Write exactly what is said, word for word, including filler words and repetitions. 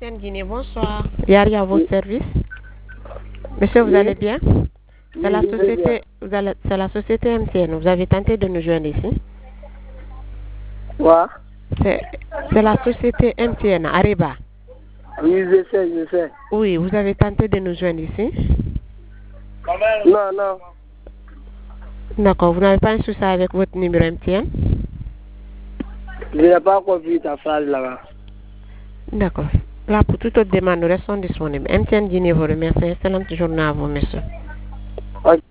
M T N Guinée, bonsoir. Yari à vos services. Monsieur, vous Oui. allez bien? C'est la Oui, je vais société, bien. vous allez, c'est la société M T N. Vous avez tenté de nous joindre ici. Quoi? C'est, c'est la société M T N, Ariba. Oui, je sais, je sais. Oui, vous avez tenté de nous joindre ici. Non, non. D'accord, vous n'avez pas un souci avec votre numéro M T N? Je n'ai pas compris ta phrase là-bas. D'accord. Là, pour toute autre demande, nous restons disponibles. M T N Guinée vous remercie. Excellente journée à vous, monsieur. Ok.